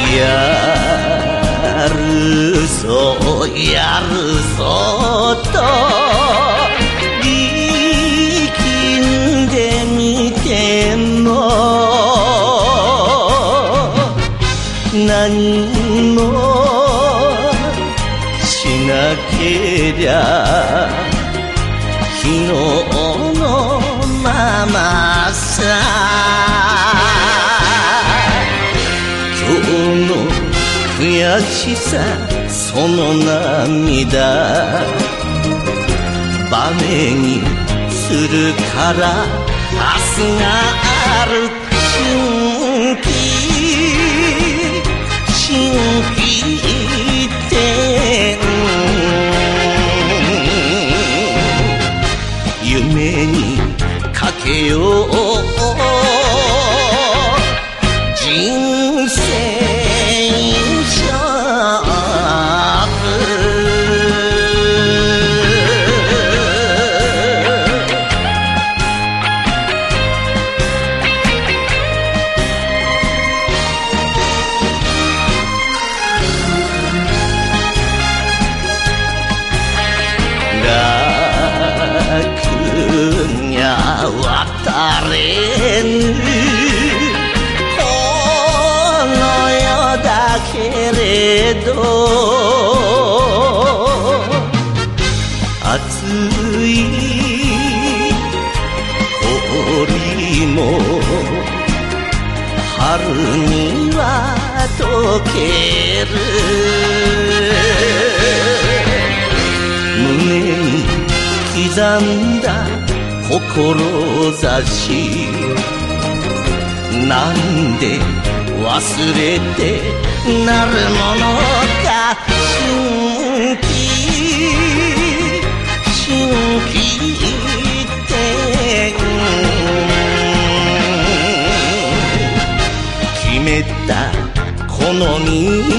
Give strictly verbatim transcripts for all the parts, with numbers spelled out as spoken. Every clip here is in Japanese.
やるぞやるぞと力んでみても何もしなけりゃ昨日のままさ。今日の悔しさその涙バネにするから明日がある。神秘神秘って夢にかけよう人生勝負。にゃ渡れぬこの世だけれど熱い氷も春には溶ける。胸に刻んだ志なんで忘れてなるものか。神秘神秘って決めたこの道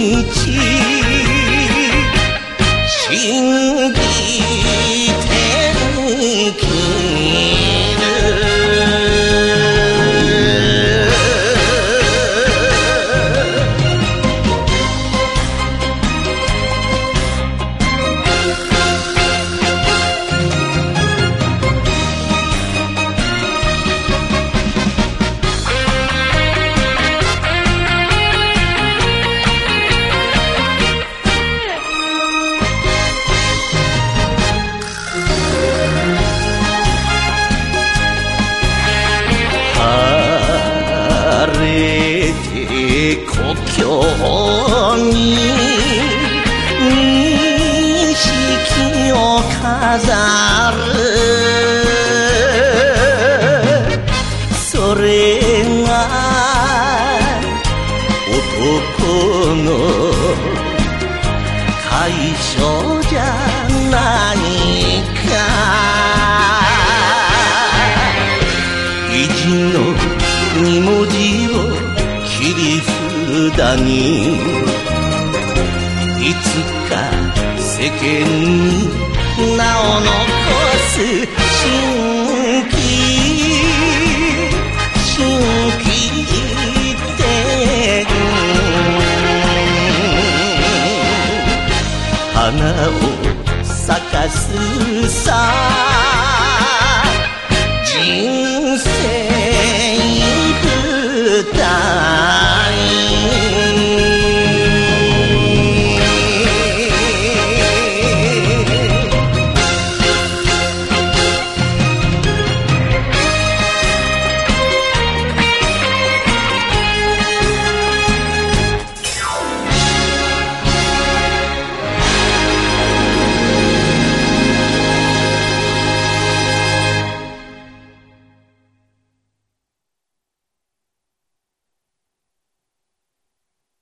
信じて生きる。故郷に錦を飾る。それが男の楷書じゃないか。意地の二文字を切り札にいつか世間に名を残す。神秘神秘って花を咲かすさ。